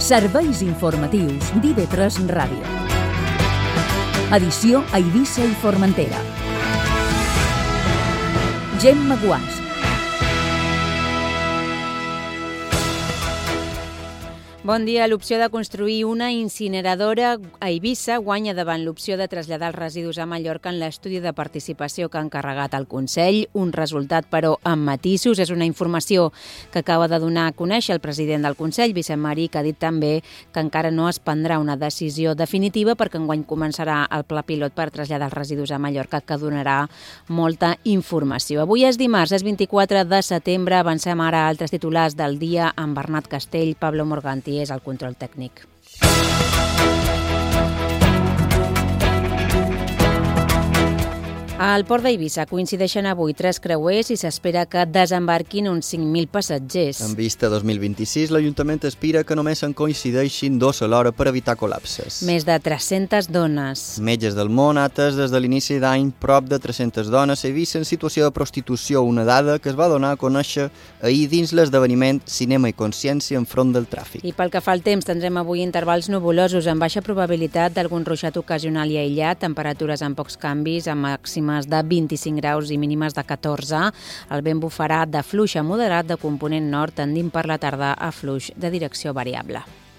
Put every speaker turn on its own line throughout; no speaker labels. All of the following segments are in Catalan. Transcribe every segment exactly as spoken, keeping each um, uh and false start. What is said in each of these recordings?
Serveis informatius d'I V tres Ràdio. Edició a Eivissa i Formentera. Gemma Guàs.
Bon dia. L'opció de construir una incineradora a Eivissa guanya davant l'opció de traslladar els residus a Mallorca en l'estudi de participació que ha encarregat el Consell. Un resultat, però, amb matisos. És una informació que acaba de donar a conèixer el president del Consell, Vicent Marí, que ha dit també que encara no es prendrà una decisió definitiva perquè enguany començarà el pla pilot per traslladar els residus a Mallorca, que donarà molta informació. Avui és dimarts, és vint-i-quatre de setembre. Avancem ara a altres titulars del dia amb Bernat Castell, Pablo Morganti és el control tècnic. Al port d'Eivissa coincideixen avui tres creuers i s'espera que desembarquin uns cinc mil passatgers.
En vista dos mil vint-i-sis, l'Ajuntament aspira que només en coincideixin dos alhora per evitar col·lapses.
Més de tres-centes dones.
Metges del món ates des de l'inici d'any prop de tres-centes dones a Eivissa en situació de prostitució, una dada que es va donar a conèixer ahir dins l'esdeveniment Cinema i Consciència enfront del tràfic.
I pel que fa al temps, tindrem avui intervals nuvolosos amb baixa probabilitat d'algun ruixat ocasional i aïllat, temperatures amb pocs canvis, amb màximes de vint-i-cinc graus i mínimes de catorze. El vent bufarà de fluix a moderat de component nord, tendint per la tarda a fluix de direcció variable.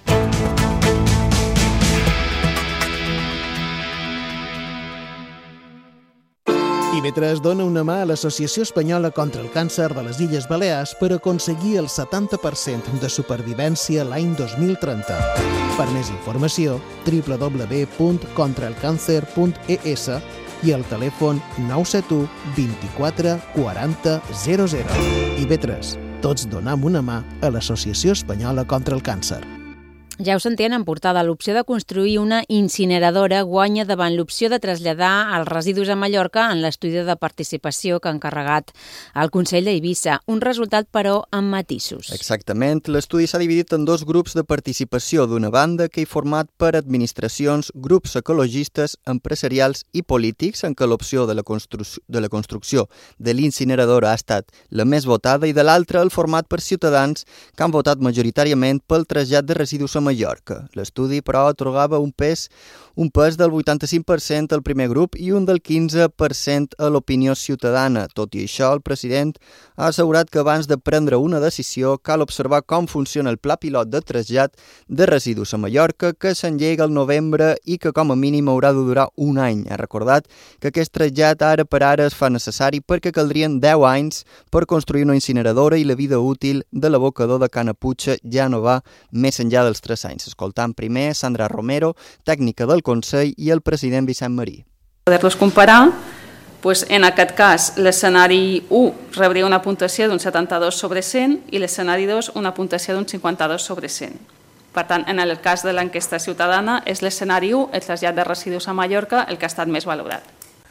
I V tres dona una mà a l'Associació Espanyola contra el Càncer de les Illes Balears per aconseguir el setanta per cent de supervivència l'any dos mil trenta. Per més informació, w w w punt contra el càncer punt e s i el telèfon nou set u vint-i-quatre quaranta zero zero. I V tres, tots donem una mà a l'Associació Espanyola contra el Càncer.
Ja ho sentien en portada, l'opció de construir una incineradora guanya davant l'opció de traslladar els residus a Mallorca en l'estudi de participació que ha encarregat el Consell d'Eivissa. Un resultat, però, amb matisos.
Exactament. L'estudi s'ha dividit en dos grups de participació. D'una banda, que hi format per administracions, grups ecologistes, empresarials i polítics, en què l'opció de la, constru de la construcció de l'incineradora ha estat la més votada, i de l'altra, el format per ciutadans que han votat majoritàriament pel trasllat de residus a Mallorca. L'estudi, però, atorgava un pes, un pes del vuitanta-cinc per cent al primer grup i un del quinze per cent a l'opinió ciutadana. Tot i això, el president ha assegurat que abans de prendre una decisió cal observar com funciona el pla pilot de trasllat de residus a Mallorca, que s'engega al novembre i que com a mínim haurà de durar un any. Ha recordat que aquest trasllat ara per ara es fa necessari perquè caldrien deu anys per construir una incineradora i la vida útil de l'abocador de Canaputxa ja no va més enllà dels tres anys. Escoltant primer Sandra Romero, tècnica del Consell, i el president Vicent Marí.
Poder-los comparar, doncs en aquest cas l'escenari u rebria una puntuació d'un setanta-dos sobre cent i l'escenari dos una puntuació d'un cinquanta-dos sobre cent. Per tant, en el cas de l'enquesta ciutadana, és l'escenari u, el trasllat de residus a Mallorca, el que ha estat més valorat.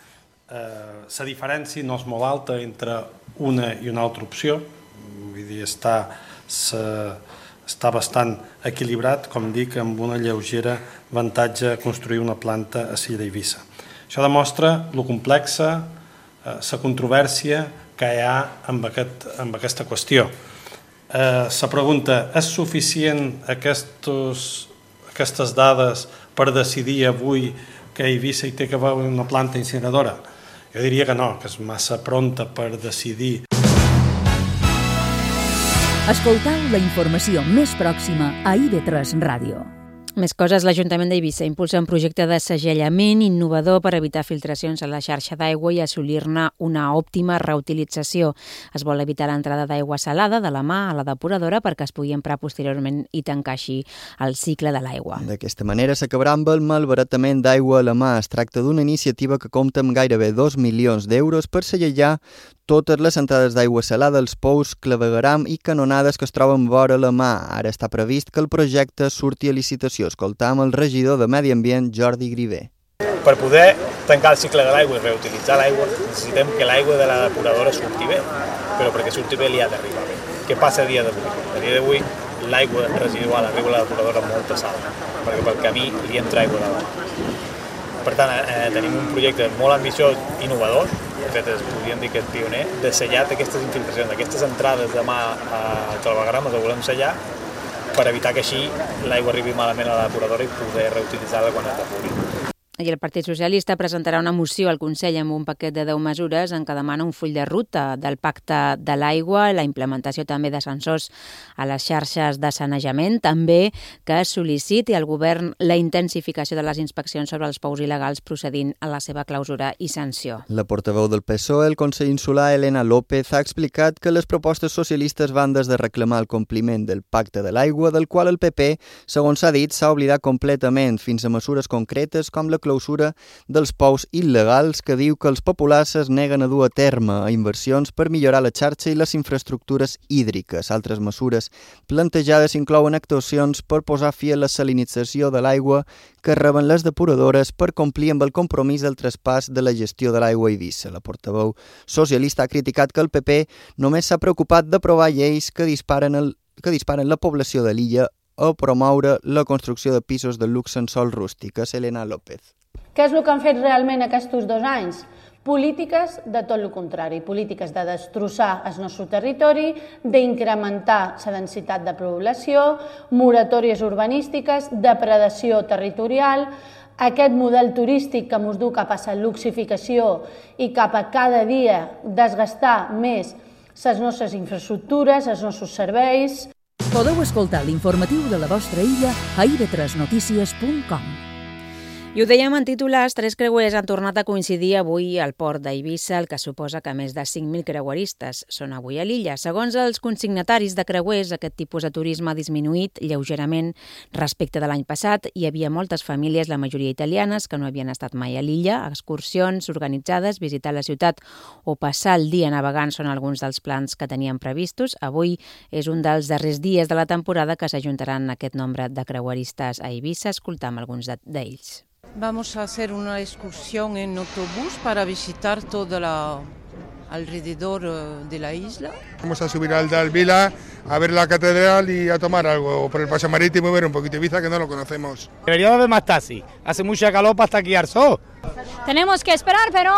Eh, la diferència no és molt alta entre una i una altra opció, vull dir, està... sa... està bastant equilibrat, com dic, amb una lleugera avantatge a construir una planta a Silla d'Eivissa. Això demostra lo complexa, la eh, controvèrsia que hi ha amb, aquest, amb aquesta qüestió. La eh, pregunta, és suficient aquestos, aquestes dades per decidir avui que a Eivissa hi té que haver una planta incineradora? Jo diria que no, que és massa pronta per decidir.
Escoltau la informació més pròxima a I V tres Ràdio.
Més coses, l'Ajuntament d'Eivissa impulsa un projecte de segellament innovador per evitar filtracions a la xarxa d'aigua i assolir-ne una òptima reutilització. Es vol evitar l'entrada d'aigua salada de la mà a la depuradora perquè es pugui emprar posteriorment i tancar així el cicle de l'aigua.
D'aquesta manera s'acabarà amb el malbaratament d'aigua a la mà. Es tracta d'una iniciativa que compta amb gairebé dos milions d'euros per segellar totes les entrades d'aigua salada, els pous, clavegueram i canonades que es troben vora la mà. Ara està previst que el projecte surti a licitació. Escoltam el regidor de Medi Ambient, Jordi Griver.
Per poder tancar el cicle de l'aigua i reutilitzar l'aigua, necessitem que l'aigua de la depuradora surti bé, però perquè surti bé li ha d'arribar bé. Què passa a dia d'avui? A dia d'avui l'aigua residual arriba a la depuradora amb molta sal, perquè pel camí li entra aigua davant. Per tant, eh, tenim un projecte molt ambiciós, innovador, de fet, podríem dir que és pioner, de sellar aquestes infiltracions, aquestes entrades de mà a clavegueram, les volem sellar, per evitar que així l'aigua arribi malament a la depuradora i poder reutilitzar-la quan es depuri.
I el Partit Socialista presentarà una moció al Consell amb un paquet de deu mesures en què demana un full de ruta del Pacte de l'Aigua, la implementació també de sensors a les xarxes de sanejament, també que es sol·liciti al govern la intensificació de les inspeccions sobre els pous il·legals procedint a la seva clausura i sanció.
La portaveu del P S O E, el Consell Insular, Elena López, ha explicat que les propostes socialistes van des de reclamar el compliment del Pacte de l'Aigua, del qual el P P, segons s'ha dit, s'ha oblidat completament, fins a mesures concretes com la clausura dels pous il·legals que diu que els populars es neguen a dur a terme a inversions per millorar la xarxa i les infraestructures hídriques. Altres mesures plantejades inclouen actuacions per posar fi a la salinització de l'aigua que reben les depuradores per complir amb el compromís del traspàs de la gestió de l'aigua a Eivissa. La portaveu socialista ha criticat que el P P només s'ha preocupat d'aprovar lleis que disparen, el, que disparen la població de l'illa o promoure la construcció de pisos de luxe en sòl rústic. És Elena López.
Què és el que han fet realment aquests dos anys? Polítiques de tot el contrari, polítiques de destrossar el nostre territori, d'incrementar la densitat de població, moratòries urbanístiques, depredació territorial, aquest model turístic que ens du cap a la luxificació i cap a cada dia desgastar més les nostres infraestructures, els nostres serveis.
Podeu escoltar l'informatiu de la vostra illa a i ve tres notícies punt com.
I ho dèiem en titulars, tres creuers han tornat a coincidir avui al port d'Eivissa, el que suposa que més de cinc mil creueristes són avui a l'illa. Segons els consignataris de creuers, aquest tipus de turisme ha disminuït lleugerament respecte de l'any passat. Hi havia moltes famílies, la majoria italianes, que no havien estat mai a l'illa. Excursions organitzades, visitar la ciutat o passar el dia navegant són alguns dels plans que tenien previstos. Avui és un dels darrers dies de la temporada que s'ajuntaran aquest nombre de creueristes a Eivissa. Escoltam alguns d'ells.
Vamos a hacer una excursión en autobús para visitar todo la, alrededor de la isla.
Vamos a subir al Dal Vila, a ver la catedral y a tomar algo por el paseo marítimo y ver un poquito de Ibiza que no lo conocemos.
Debería haber más taxis, hace mucha calor para estar aquí al sol.
Tenemos que esperar, pero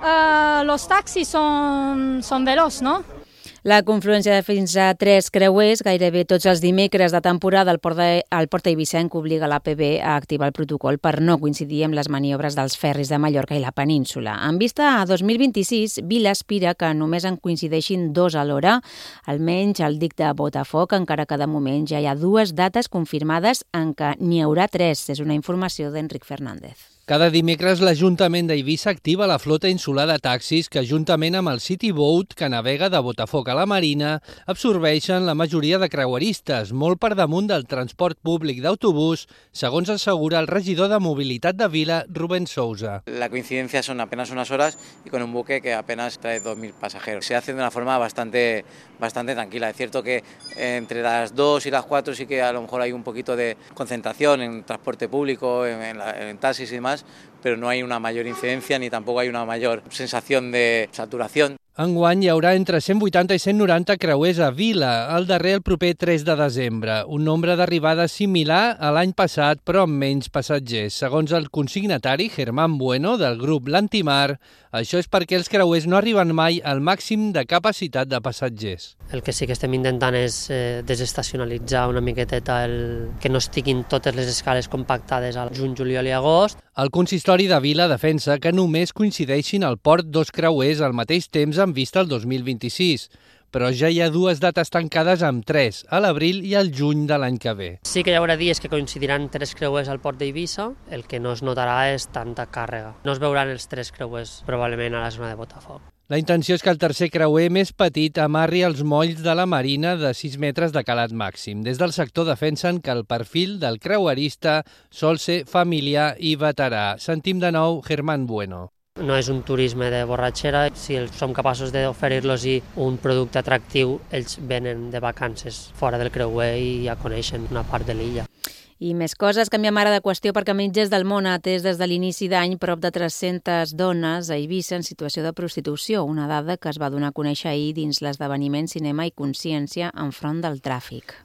uh, los taxis son, son veloces, ¿no?
La confluència de fins a tres creuers, gairebé tots els dimecres de temporada al port, de, al port eivissenc obliga l'A P B a activar el protocol per no coincidir amb les maniobres dels ferris de Mallorca i la península. En vista a dos mil vint-i-sis, Vila aspira que només en coincideixin dos alhora, almenys el dic de Botafoc, encara que de moment ja hi ha dues dates confirmades en què n'hi haurà tres. És una informació d'Enric Fernández.
Cada dimecres l'Ajuntament d'Eivissa activa la flota insular de taxis que, juntament amb el City Boat, que navega de Botafoc a la Marina, absorbeixen la majoria de creueristes, molt per damunt del transport públic d'autobús, segons assegura el regidor de Mobilitat de Vila, Rubén Sousa.
La coincidencia son apenas unas horas y con un buque que apenas trae dos mil pasajeros. Se hace de una forma bastante, bastante tranquila. Es cierto que entre las dos y las cuatro sí que a lo mejor hay un poquito de concentración en transporte público, en, en, la, en taxis y demás, pero no hay una mayor incidencia ni tampoco hay una mayor sensación de saturación.
Enguany hi haurà entre cent vuitanta i cent noranta creuers a Vila, el darrer el proper tres de desembre, un nombre d'arribades similar a l'any passat però amb menys passatgers. Segons el consignatari Germán Bueno del grup L'Antimar, això és perquè els creuers no arriben mai al màxim de capacitat de passatgers.
El que sí que estem intentant és eh, desestacionalitzar una miqueteta, el, que no estiguin totes les escales compactades al juny, juliol i agost.
El consistori de Vila defensa que només coincideixin al port dos creuers al mateix temps en vista al dos mil vint-i-sis, però ja hi ha dues dates tancades amb tres, a l'abril i al juny de l'any que ve.
Sí que hi haurà dies que coincidiran tres creuers al port d'Eivissa, el que no es notarà és tanta càrrega. No es veuran els tres creuers probablement a la zona de Botafoc.
La intenció és que el tercer creuer més petit amarri als molls de la Marina de sis metres de calat màxim. Des del sector defensen que el perfil del creuerista sol ser familiar i veterà. Sentim de nou Germán Bueno.
No és un turisme de borratxera. Si som capaços d'oferir-los un producte atractiu, ells venen de vacances fora del creuer i ja coneixen una part de l'illa.
I més coses, canviem ara de qüestió perquè Metges del Món ha atès des de l'inici d'any prop de tres-centes dones a Eivissa en situació de prostitució, una dada que es va donar a conèixer ahir dins l'esdeveniment Cinema i Consciència enfront del tràfic.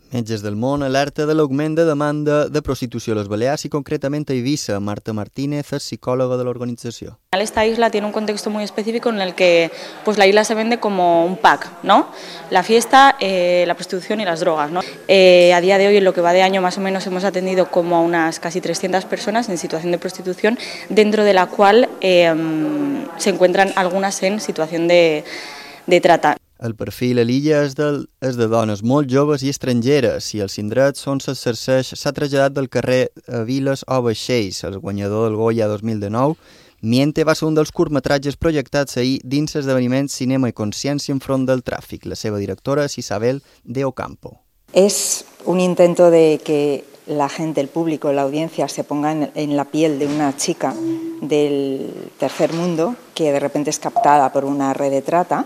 Metges del Món alerta de l'augment de demanda de prostitució a les Balears i concretament a Eivissa. Marta Martínez es psicòloga de l'organització.
Esta isla tiene un contexto muy específico en el que pues, la isla se vende como un pack, ¿no? La fiesta, eh, la prostitución y las drogas, ¿no? Eh, a día de hoy, en lo que va de año, más o menos hemos atendido como a unas casi trescientas personas en situación de prostitución, dentro de la cual eh, se encuentran algunas en situación de, de trata.
El perfil a l'illa és de, és de dones molt joves i estrangeres i els indrets on s'exerceix s'ha traslladat del carrer a viles o vaixells. El guanyador del Goya dos mil dinou, Miente, va ser un dels curtmetratges projectats ahir dins l'esdeveniment Cinema i Consciència enfront del tràfic. La seva directora és Isabel de Ocampo.
Es un intento de que la gente, el público, la audiencia se ponga en, en la piel de una chica del tercer mundo que de repente es captada por una red de trata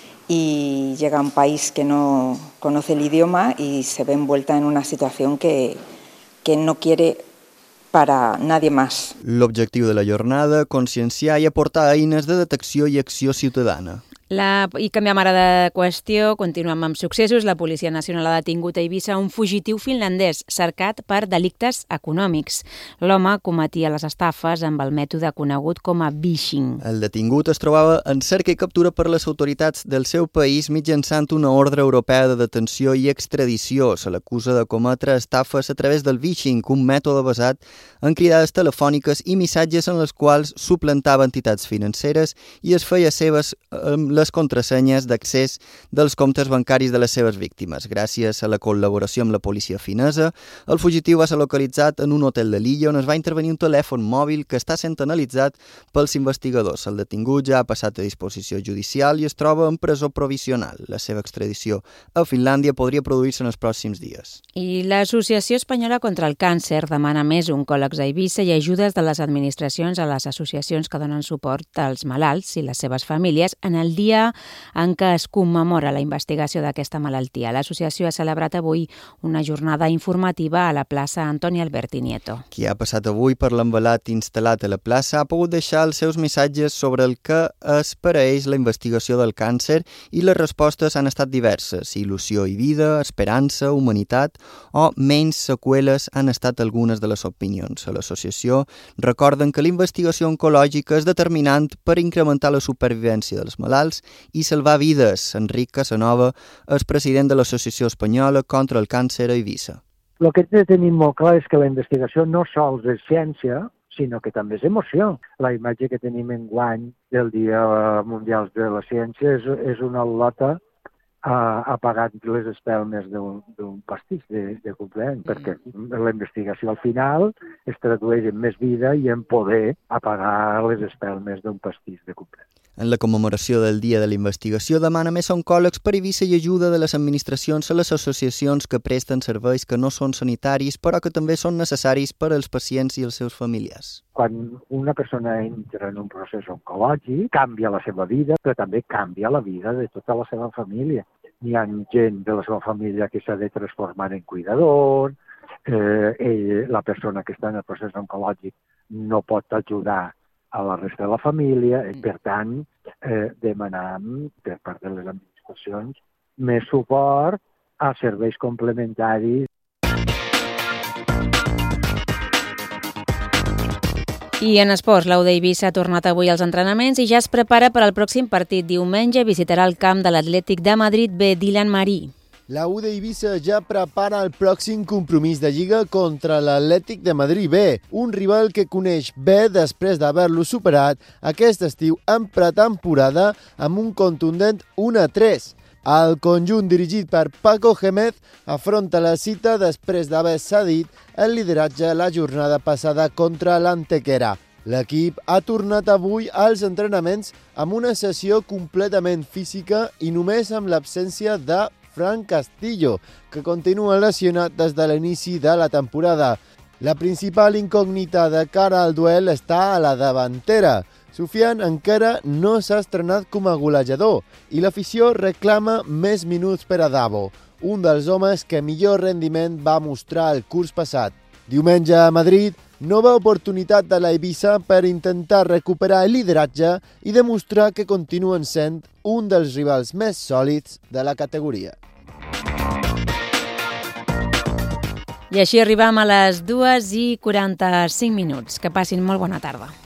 y llega a un país que no conoce el idioma y se ve envuelta en una situación que, que no quiere para nadie más.
L'objectiu de la jornada, conscienciar i aportar eines de detecció i acció ciutadana.
La... I canviem ara de qüestió, continuem amb successos. La Policia Nacional ha detingut a Eivissa un fugitiu finlandès cercat per delictes econòmics. L'home cometia les estafes amb el mètode conegut com a phishing.
El detingut es trobava en cerca i captura per les autoritats del seu país mitjançant una ordre europea de detenció i extradició. Se l'acusa de cometre estafes a través del phishing, un mètode basat en cridades telefòniques i missatges en les quals suplantava entitats financeres i es feia seves amb les contrasenyes d'accés dels comptes bancaris de les seves víctimes. Gràcies a la col·laboració amb la policia finesa, el fugitiu va ser localitzat en un hotel de l'illa on es va intervenir un telèfon mòbil que està sent analitzat pels investigadors. El detingut ja ha passat a disposició judicial i es troba en presó provisional. La seva extradició a Finlàndia podria produir-se en els pròxims dies.
I l'Associació Espanyola contra el Càncer demana més oncòlegs a Eivissa i ajudes de les administracions a les associacions que donen suport als malalts i les seves famílies en el dia en què es commemora la investigació d'aquesta malaltia. L'associació ha celebrat avui una jornada informativa a la plaça Antoni Alberti Nieto.
Qui ha passat avui per l'envelat instal·lat a la plaça ha pogut deixar els seus missatges sobre el que es per a ells la investigació del càncer i les respostes han estat diverses. Il·lusió i vida, esperança, humanitat o menys seqüeles han estat algunes de les opinions. A l'associació recorden que la investigació oncològica és determinant per incrementar la supervivència dels malalts i salvar vides. Enric Casanova és president de l'Associació Espanyola contra el Càncer a Eivissa.
El que hem de tenir molt clar és que la investigació no sols és ciència, sinó que també és emoció. La imatge que tenim enguany del Dia Mundial de la Ciència és, és una lota ha, ha pagat les espelmes d'un pastís de, de cumpleany, mm. perquè la investigació al final es tradueix en més vida i en poder apagar les espelmes d'un pastís de cumpleany.
En la commemoració del Dia de la Investigació demana més oncòlegs per Eivissa i ajuda de les administracions a les associacions que presten serveis que no són sanitaris però que també són necessaris per als pacients i els seus familiars.
Quan una persona entra en un procés oncològic, canvia la seva vida, però també canvia la vida de tota la seva família. Hi ha gent de la seva família que s'ha de transformar en cuidador, eh, ell, la persona que està en el procés oncològic no pot ajudar a la resta de la família, i per tant eh, demanem per part de les administracions més suport a serveis complementaris.
I en esports, l'U d'Eivissa ha tornat avui als entrenaments i ja es prepara per al pròxim partit. Diumenge visitarà el camp de l'Atlètic de Madrid B. Dylan Marí.
La U d'Eivissa ja prepara el pròxim compromís de Lliga contra l'Atlètic de Madrid B, un rival que coneix bé després d'haver-lo superat aquest estiu en pretemporada amb un contundent u a tres. El conjunt dirigit per Paco Gémez afronta la cita després d'haver cedit el lideratge la jornada passada contra l'Antequera. L'equip ha tornat avui als entrenaments amb una sessió completament física i només amb l'absència de Fran Castillo, que continua lesionat des de l'inici de la temporada. La principal incògnita de cara al duel està a la davantera. Sufian encara no s'ha estrenat com a golejador i l'afició reclama més minuts per a Davo, un dels homes que millor rendiment va mostrar el curs passat. Diumenge a Madrid, nova oportunitat de l'Eivissa per intentar recuperar el lideratge i demostrar que continuen sent un dels rivals més sòlids de la categoria.
I així arribem a les dues i quaranta-cinc minuts. Que passin molt bona tarda.